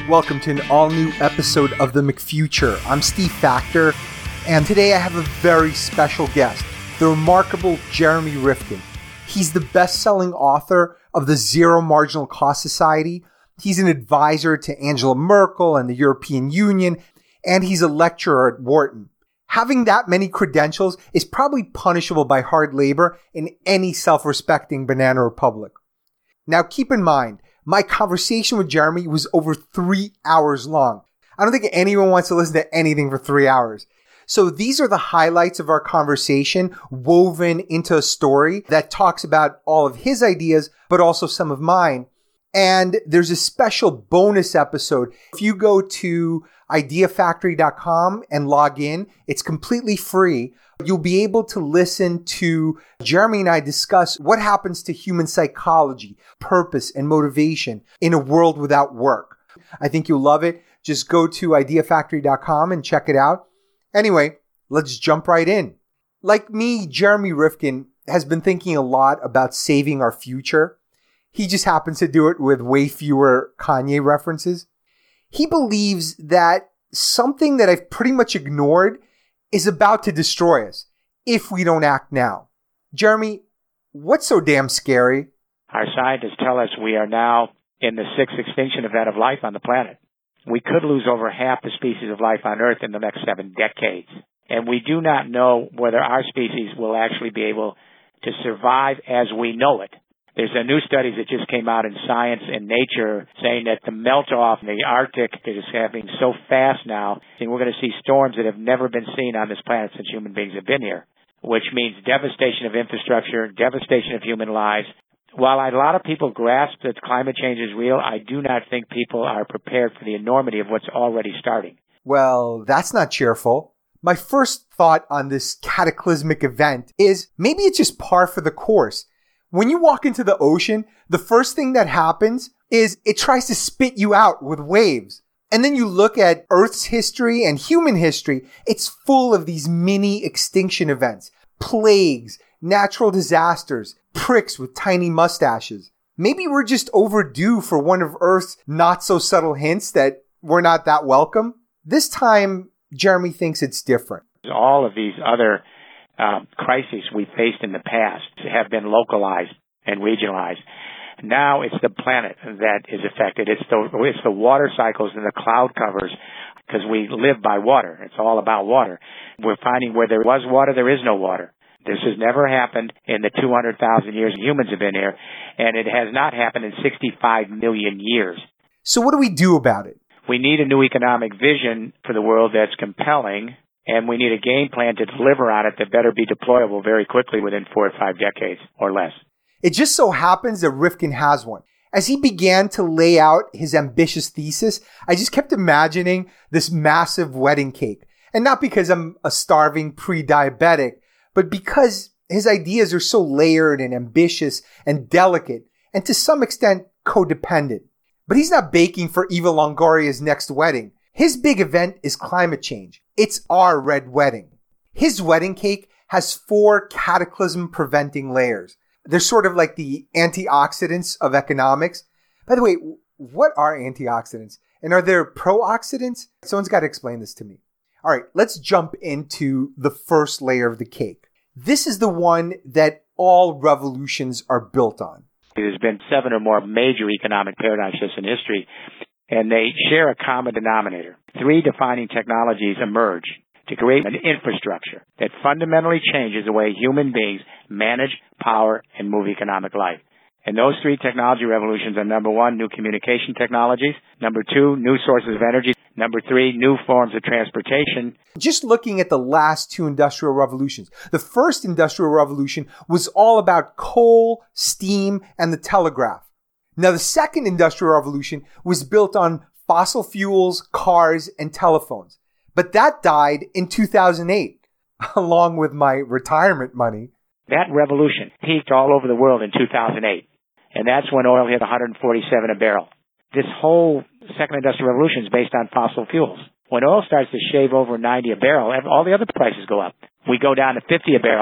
Welcome to an all-new episode of The McFuture. I'm Steve Factor, and today I have a very special guest, the remarkable Jeremy Rifkin. He's the best-selling author of the Zero Marginal Cost Society. He's an advisor to Angela Merkel and the European Union, and he's a lecturer at Wharton. Having that many credentials is probably punishable by hard labor in any self-respecting banana republic. Now keep in mind, my conversation with Jeremy was over 3 hours long. I don't think anyone wants to listen to anything for 3 hours. So these are the highlights of our conversation woven into a story that talks about all of his ideas, but also some of mine. And there's a special bonus episode. If you go to ideafactory.com and log in, it's completely free. You'll be able to listen to Jeremy and I discuss what happens to human psychology, purpose, and motivation in a world without work. I think you'll love it. Just go to ideafactory.com and check it out. Anyway, let's jump right in. Like me, Jeremy Rifkin has been thinking a lot about saving our future. He just happens to do it with way fewer Kanye references. He believes that something that I've pretty much ignored is about to destroy us if we don't act now. Jeremy, what's so damn scary? Our scientists tell us we are now in the sixth extinction event of life on the planet. We could lose over half the species of life on Earth in the next 7 decades. And we do not know whether our species will actually be able to survive as we know it. There's a new study that just came out in Science and Nature saying that the melt-off in the Arctic is happening so fast now, and we're going to see storms that have never been seen on this planet since human beings have been here, which means devastation of infrastructure, devastation of human lives. While a lot of people grasp that climate change is real, I do not think people are prepared for the enormity of what's already starting. Well, that's not cheerful. My first thought on this cataclysmic event is maybe it's just par for the course. When you walk into the ocean, the first thing that happens is it tries to spit you out with waves. And then you look at Earth's history and human history, it's full of these mini extinction events, plagues, natural disasters, pricks with tiny mustaches. Maybe we're just overdue for one of Earth's not so subtle hints that we're not that welcome. This time, Jeremy thinks it's different. All of these other crises we faced in the past have been localized and regionalized. Now it's the planet that is affected. It's the water cycles and the cloud covers, because we live by water. It's all about water. We're finding where there was water, there is no water. This has never happened in the 200,000 years humans have been here, and it has not happened in 65 million years. So what do we do about it? We need a new economic vision for the world that's compelling, and we need a game plan to deliver on it that better be deployable very quickly within 4 or 5 decades or less. It just so happens that Rifkin has one. As he began to lay out his ambitious thesis, I just kept imagining this massive wedding cake. And not because I'm a starving pre-diabetic, but because his ideas are so layered and ambitious and delicate, and to some extent codependent. But he's not baking for Eva Longoria's next wedding. His big event is climate change. It's our red wedding. His wedding cake has 4 cataclysm-preventing layers. They're sort of like the antioxidants of economics. By the way, what are antioxidants? And are there pro-oxidants? Someone's got to explain this to me. All right, let's jump into the first layer of the cake. This is the one that all revolutions are built on. There's been 7 or more major economic paradigm shifts in history, and they share a common denominator. 3 defining technologies emerge to create an infrastructure that fundamentally changes the way human beings manage, power, and move economic life. And those 3 technology revolutions are, number 1, new communication technologies, number 2, new sources of energy, number 3, new forms of transportation. Just looking at the last 2 industrial revolutions, the first industrial revolution was all about coal, steam, and the telegraph. Now, the second industrial revolution was built on fossil fuels, cars, and telephones. But that died in 2008, along with my retirement money. That revolution peaked all over the world in 2008. And that's when oil hit $147 a barrel. This whole second industrial revolution is based on fossil fuels. When oil starts to shave over $90 a barrel, all the other prices go up. We go down to $50 a barrel,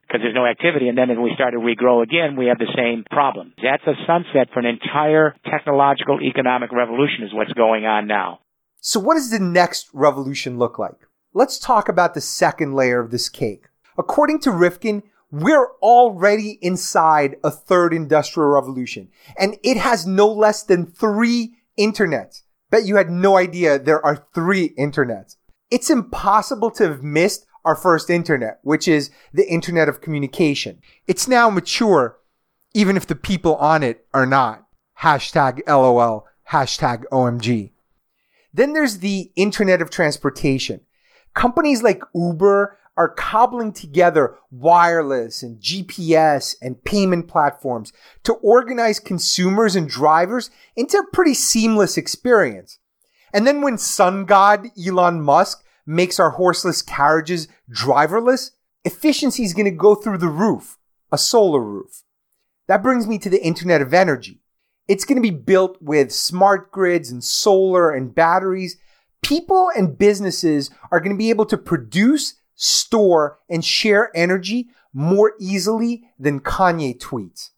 because there's no activity. And then when we start to regrow again, we have the same problem. That's a sunset for an entire technological economic revolution is what's going on now. So what does the next revolution look like? Let's talk about the second layer of this cake. According to Rifkin, we're already inside a third industrial revolution, and it has no less than 3 internets. Bet you had no idea there are 3 internets. It's impossible to have missed our first internet, which is the internet of communication. It's now mature, even if the people on it are not. Hashtag LOL, hashtag OMG. Then there's the internet of transportation. Companies like Uber are cobbling together wireless and GPS and payment platforms to organize consumers and drivers into a pretty seamless experience. And then when sun god Elon Musk makes our horseless carriages driverless, efficiency is going to go through the roof, a solar roof. That brings me to the Internet of Energy. It's going to be built with smart grids and solar and batteries. People and businesses are going to be able to produce, store, and share energy more easily than Kanye tweets.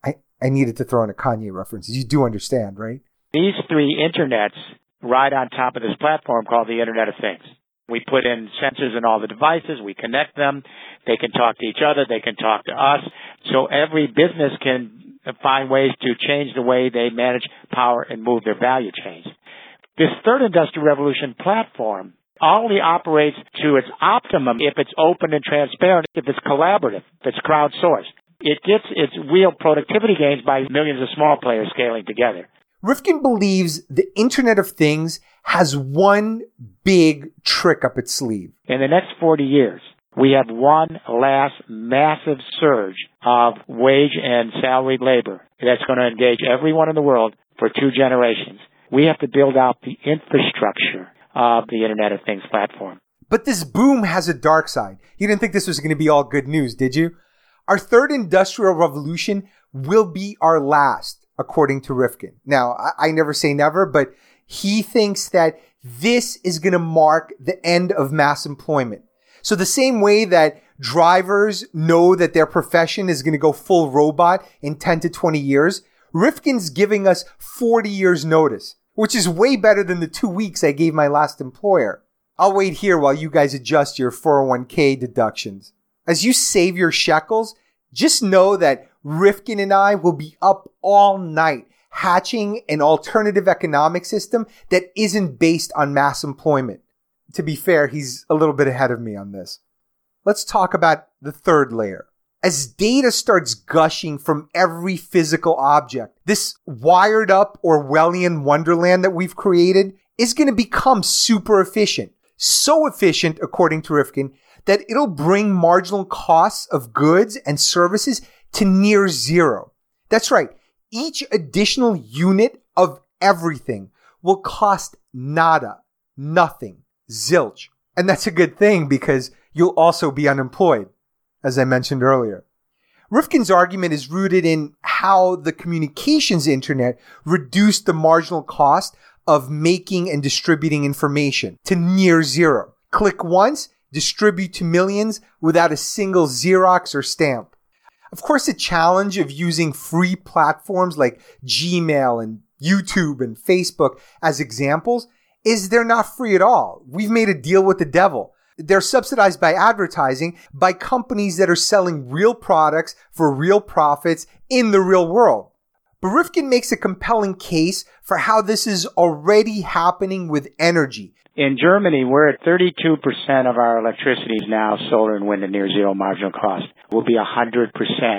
I needed to throw in a Kanye reference. You do understand, right? These 3 internets ride on top of this platform called the Internet of Things. We put in sensors in all the devices. We connect them. They can talk to each other. They can talk to us. So every business can find ways to change the way they manage power and move their value chains. This third industrial revolution platform only operates to its optimum if it's open and transparent, if it's collaborative, if it's crowdsourced. It gets its real productivity gains by millions of small players scaling together. Rifkin believes the Internet of Things has one big trick up its sleeve. In the next 40 years, we have one last massive surge of wage and salaried labor that's going to engage everyone in the world for 2 generations. We have to build out the infrastructure of the Internet of Things platform. But this boom has a dark side. You didn't think this was going to be all good news, did you? Our third industrial revolution will be our last, according to Rifkin. Now, I never say never, but he thinks that this is going to mark the end of mass employment. So the same way that drivers know that their profession is going to go full robot in 10 to 20 years, Rifkin's giving us 40 years notice, which is way better than the 2 weeks I gave my last employer. I'll wait here while you guys adjust your 401k deductions. As you save your shekels, just know that Rifkin and I will be up all night hatching an alternative economic system that isn't based on mass employment. To be fair, he's a little bit ahead of me on this. Let's talk about the third layer. As data starts gushing from every physical object, this wired up Orwellian wonderland that we've created is going to become super efficient. So efficient, according to Rifkin, that it'll bring marginal costs of goods and services to near zero. That's right. Each additional unit of everything will cost nada, nothing, zilch. And that's a good thing because you'll also be unemployed, as I mentioned earlier. Rifkin's argument is rooted in how the communications internet reduced the marginal cost of making and distributing information to near zero. Click once, distribute to millions without a single Xerox or stamp. Of course, the challenge of using free platforms like Gmail and YouTube and Facebook as examples is they're not free at all. We've made a deal with the devil. They're subsidized by advertising by companies that are selling real products for real profits in the real world. But Rifkin makes a compelling case for how this is already happening with energy. In Germany, we're at 32% of our electricity is now solar and wind at near zero marginal cost. We'll be 100%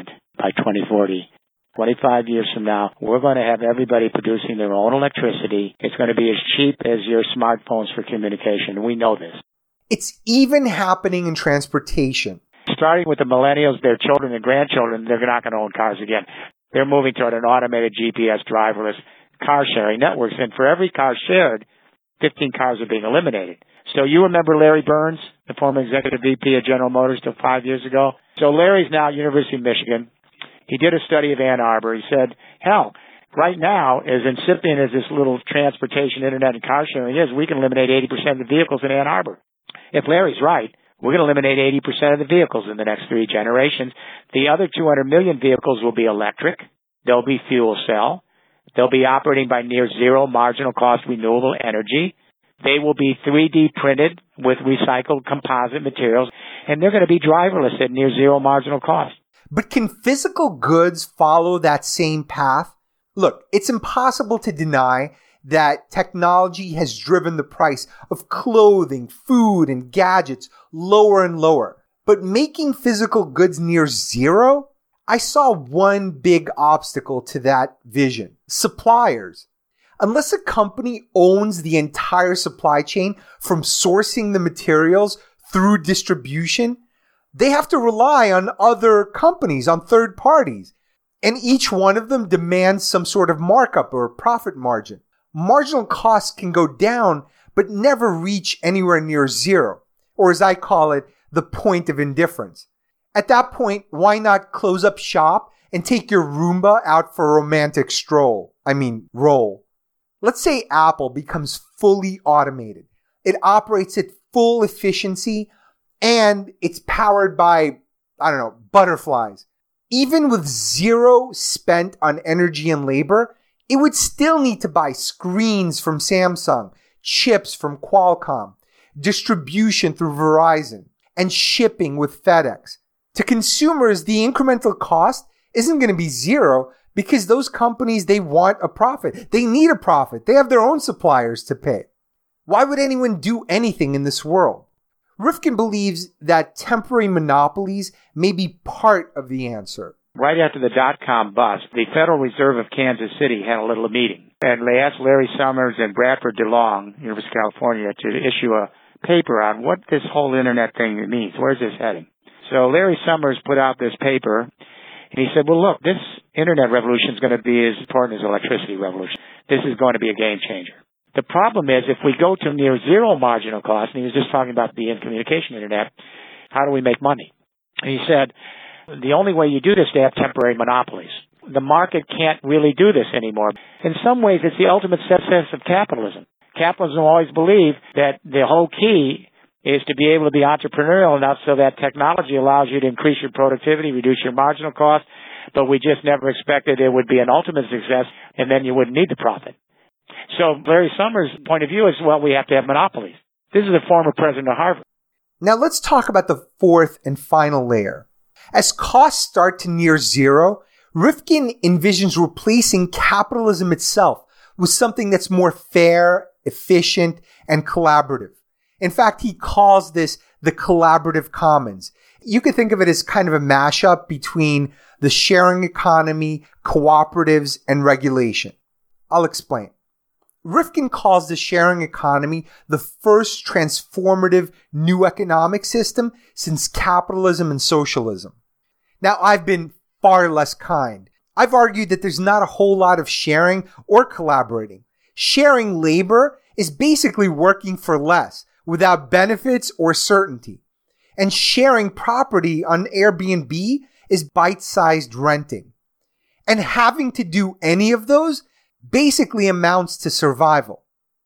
by 2040. 25 years from now, we're going to have everybody producing their own electricity. It's going to be as cheap as your smartphones for communication. We know this. It's even happening in transportation. Starting with the millennials, their children and grandchildren, they're not going to own cars again. They're moving toward an automated GPS driverless car sharing networks. And for every car shared, 15 cars are being eliminated. So you remember Larry Burns, the former executive VP of General Motors till 5 years ago? So Larry's now at University of Michigan. He did a study of Ann Arbor. He said, hell, right now, as incipient as this little transportation, internet, and car sharing is, we can eliminate 80% of the vehicles in Ann Arbor. If Larry's right, We're going to eliminate 80% of the vehicles in the next 3 generations. The other 200 million vehicles will be electric. They'll be fuel cell. They'll be operating by near zero marginal cost renewable energy. They will be 3D printed with recycled composite materials, and they're going to be driverless at near zero marginal cost. But can physical goods follow that same path? Look, it's impossible to deny that technology has driven the price of clothing, food, and gadgets lower and lower. But making physical goods near zero? I saw one big obstacle to that vision: suppliers. Unless a company owns the entire supply chain from sourcing the materials through distribution, they have to rely on other companies, on third parties. And each one of them demands some sort of markup or profit margin. Marginal costs can go down, but never reach anywhere near zero, or as I call it, the point of indifference. At that point, why not close up shop and take your Roomba out for a romantic roll? Let's say Apple becomes fully automated. It operates at full efficiency and it's powered by, butterflies. Even with zero spent on energy and labor, it would still need to buy screens from Samsung, chips from Qualcomm, distribution through Verizon, and shipping with FedEx. To consumers, the incremental cost isn't going to be zero because those companies, they want a profit. They need a profit. They have their own suppliers to pay. Why would anyone do anything in this world? Rifkin believes that temporary monopolies may be part of the answer. Right after the dot-com bust, the Federal Reserve of Kansas City had a little meeting, and they asked Larry Summers and Bradford DeLong, University of California, to issue a paper on what this whole Internet thing means. Where's this heading? So Larry Summers put out this paper, and he said, well, look, this Internet revolution is going to be as important as the electricity revolution. This is going to be a game changer. The problem is, if we go to near zero marginal cost, and he was just talking about the communication Internet, how do we make money? And he said, the only way you do this is to have temporary monopolies. The market can't really do this anymore. In some ways, it's the ultimate success of capitalism. Capitalism always believed that the whole key is to be able to be entrepreneurial enough so that technology allows you to increase your productivity, reduce your marginal cost, but we just never expected it would be an ultimate success, and then you wouldn't need the profit. So Larry Summers' point of view is, well, we have to have monopolies. This is the former president of Harvard. Now let's talk about the fourth and final layer. As costs start to near zero, Rifkin envisions replacing capitalism itself with something that's more fair, efficient, and collaborative. In fact, he calls this the collaborative commons. You could think of it as kind of a mashup between the sharing economy, cooperatives, and regulation. I'll explain. Rifkin calls the sharing economy the first transformative new economic system since capitalism and socialism. Now, I've been far less kind. I've argued that there's not a whole lot of sharing or collaborating. Sharing labor is basically working for less, without benefits or certainty. And sharing property on Airbnb is bite-sized renting. And having to do any of those basically amounts to survival.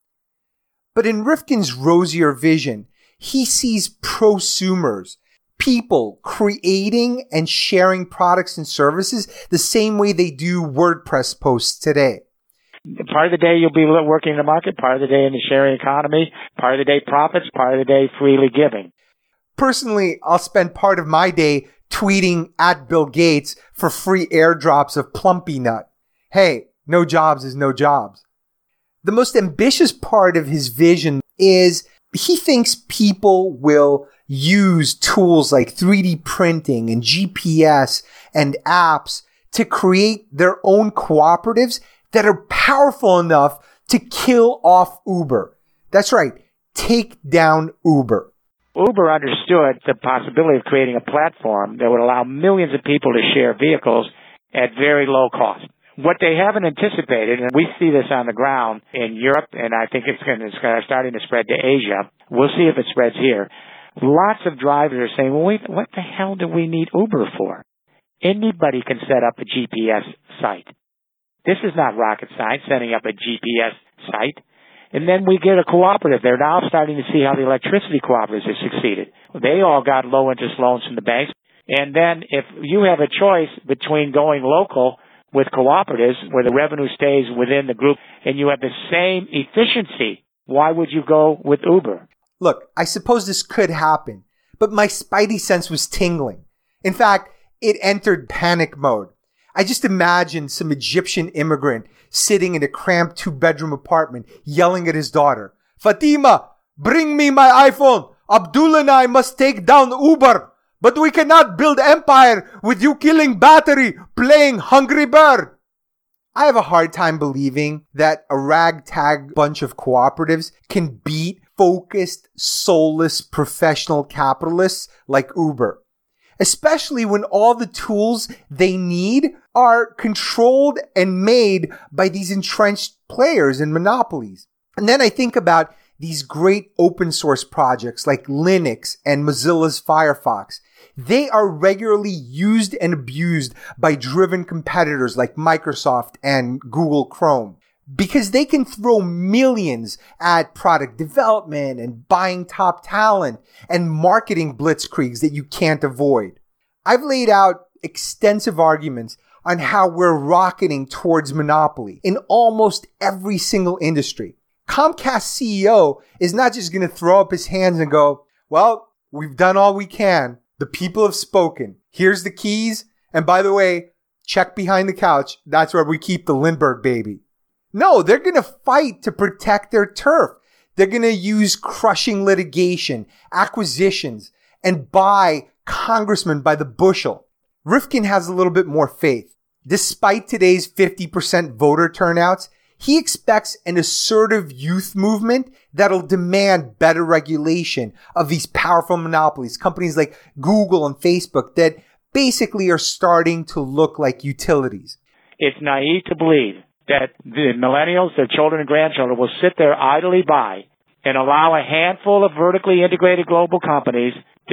But in Rifkin's rosier vision, he sees prosumers, people creating and sharing products and services the same way they do WordPress posts today. Part of the day you'll be working in the market, part of the day in the sharing economy, part of the day profits, part of the day freely giving. Personally, I'll spend part of my day tweeting at Bill Gates for free airdrops of Plumpy Nut. Hey, no jobs is no jobs. The most ambitious part of his vision is he thinks people will use tools like 3D printing and GPS and apps to create their own cooperatives that are powerful enough to kill off Uber. That's right. Take down Uber. Uber understood the possibility of creating a platform that would allow millions of people to share vehicles at very low cost. What they haven't anticipated, and we see this on the ground in Europe, and I think it's starting to spread to Asia. We'll see if it spreads here. Lots of drivers are saying, well, wait, what the hell do we need Uber for? Anybody can set up a GPS site. This is not rocket science, setting up a GPS site. And then we get a cooperative. They're now starting to see how the electricity cooperatives have succeeded. They all got low interest loans from the banks. And then if you have a choice between going local with cooperatives where the revenue stays within the group and you have the same efficiency, why would you go with Uber? Look, I suppose this could happen, but my spidey sense was tingling. In fact, it entered panic mode. I just imagined some Egyptian immigrant sitting in a cramped 2-bedroom apartment yelling at his daughter, "Fatima, bring me my iPhone. Abdullah and I must take down Uber. But we cannot build empire with you killing battery, playing Hungry Bird." I have a hard time believing that a ragtag bunch of cooperatives can beat focused, soulless, professional capitalists like Uber. Especially when all the tools they need are controlled and made by these entrenched players and monopolies. And then I think about these great open source projects like Linux and Mozilla's Firefox. They are regularly used and abused by driven competitors like Microsoft and Google Chrome because they can throw millions at product development and buying top talent and marketing blitzkriegs that you can't avoid. I've laid out extensive arguments on how we're rocketing towards monopoly in almost every single industry. Comcast CEO is not just going to throw up his hands and go, "Well, we've done all we can. The people have spoken. Here's the keys. And by the way, check behind the couch. That's where we keep the Lindbergh baby." No, they're going to fight to protect their turf. They're going to use crushing litigation, acquisitions, and buy congressmen by the bushel. Rifkin has a little bit more faith. Despite today's 50% voter turnouts, he expects an assertive youth movement that'll demand better regulation of these powerful monopolies, companies like Google and Facebook that basically are starting to look like utilities. It's naive to believe that the millennials, their children and grandchildren, will sit there idly by and allow a handful of vertically integrated global companies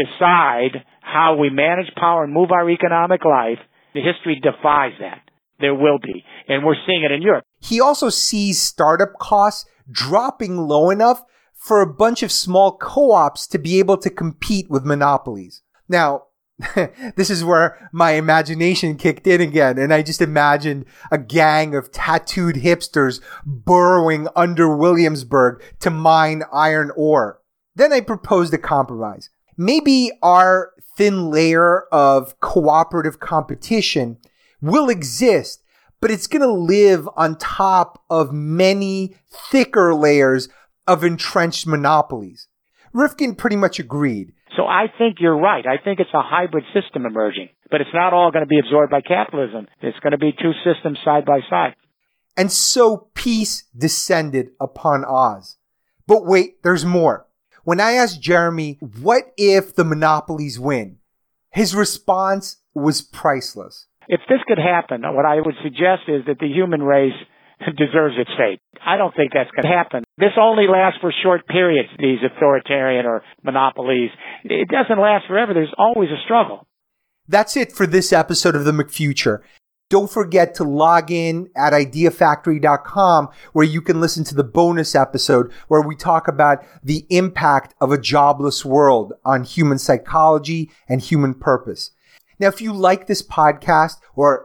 decide how we manage power and move our economic life. The history defies that. There will be. And we're seeing it in Europe. He also sees startup costs dropping low enough for a bunch of small co-ops to be able to compete with monopolies. Now, this is where my imagination kicked in again, and I just imagined a gang of tattooed hipsters burrowing under Williamsburg to mine iron ore. Then I proposed a compromise. Maybe our thin layer of cooperative competition will exist, but it's going to live on top of many thicker layers of entrenched monopolies. Rifkin pretty much agreed. So I think you're right. I think it's a hybrid system emerging, but it's not all going to be absorbed by capitalism. It's going to be two systems side by side. And so peace descended upon Oz. But wait, there's more. When I asked Jeremy, what if the monopolies win? His response was priceless. If this could happen, what I would suggest is that the human race deserves its fate. I don't think that's going to happen. This only lasts for short periods, these authoritarian or monopolies. It doesn't last forever. There's always a struggle. That's it for this episode of The McFuture. Don't forget to log in at ideafactory.com where you can listen to the bonus episode where we talk about the impact of a jobless world on human psychology and human purpose. Now, if you like this podcast,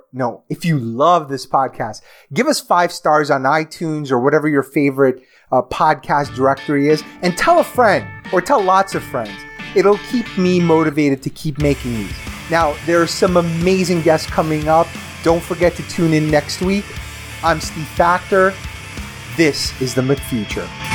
if you love this podcast, give us 5 stars on iTunes or whatever your favorite podcast directory is, and tell a friend or tell lots of friends. It'll keep me motivated to keep making these. Now, there are some amazing guests coming up. Don't forget to tune in next week. I'm Steve Factor. This is The McFuture.